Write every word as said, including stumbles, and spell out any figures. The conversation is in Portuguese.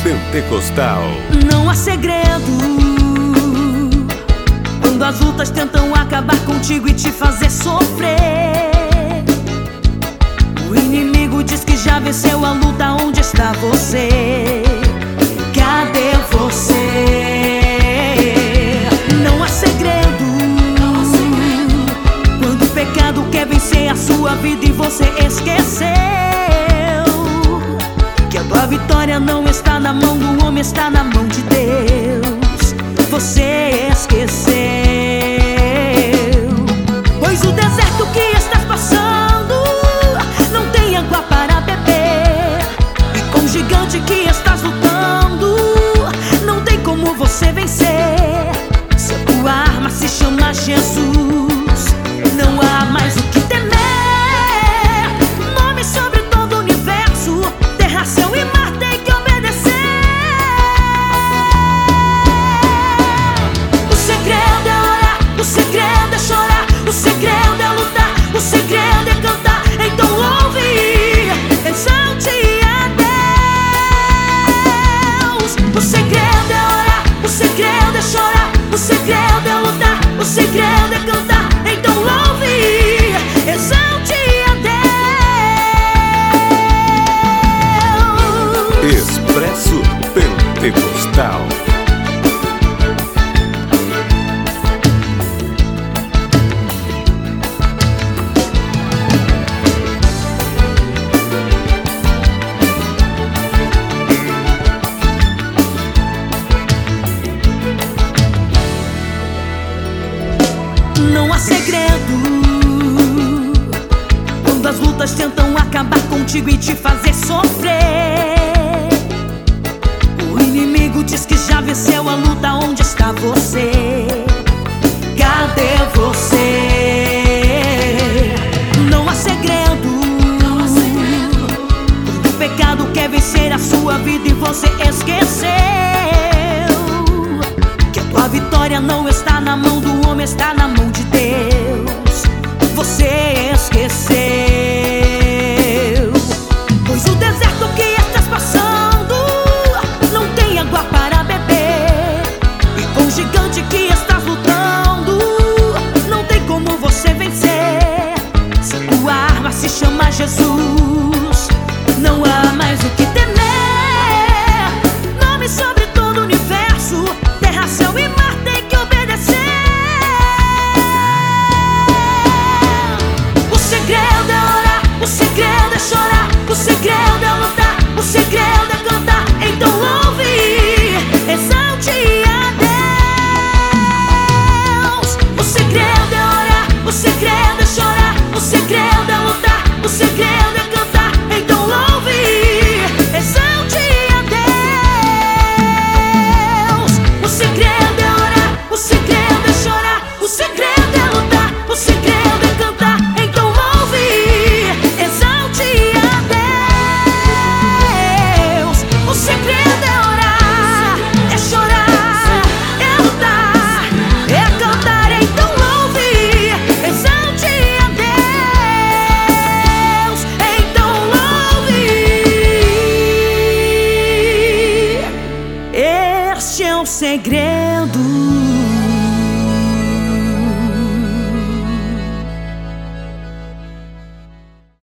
Pentecostal. Não há segredo quando as lutas tentam acabar contigo e te fazer sofrer. O inimigo diz que já venceu a luta. Onde está você? Cadê você? Não há segredo quando o pecado quer vencer a sua vida e você esqueceu que a tua vitória não está na mão do homem, está na mão de Deus. Você esqueceu, pois o deserto que estás passando não tem água para beber, e com o gigante que estás lutando não tem como você vencer. Se a tua arma se chama Jesus, não há mais o que temer. Nome sobre todo o universo, terra, céu e mar tem que obedecer. O segredo é orar, o segredo é chorar, o segredo é lutar, o segredo é cantar. Então ouve, exalte a Deus. O segredo é orar, o segredo é chorar, o segredo é lutar, o segredo é cantar. Então ouve, exalte a Deus. Expresso Pentecostal. Não há segredo quando as lutas tentam acabar contigo e te fazer sofrer. O inimigo diz que já venceu a luta. Onde está você? Cadê você? Não há segredo quando o pecado quer vencer a sua vida e você esqueceu que a tua vitória não está na mão do homem, está na mão de Deus. Você esqueceu, pois o deserto que estás passando não tem água para beber, e com o gigante que estás lutando não tem como você vencer. Se a tua arma se chama Jesus, não há mais o que temer. Nome sobre todo o universo, terra, céu e mar tem que obedecer. O segredo é orar, o segredo é chorar, o segredo é lutar, o segredo é cantar. Então ouve, exalte a Deus. O segredo é orar, o segredo é chorar, o segredo é lutar, o segredo é cantar. Então ouve, exalte a Deus. O segredo é orar, o segredo é chorar, o segredo é lutar, o segredo é cantar. Então ouve, exalte a Deus. O segredo é orar, é chorar, é lutar, é cantar. Então ouve, exalte a Deus. Então ouve. Este é o segredo.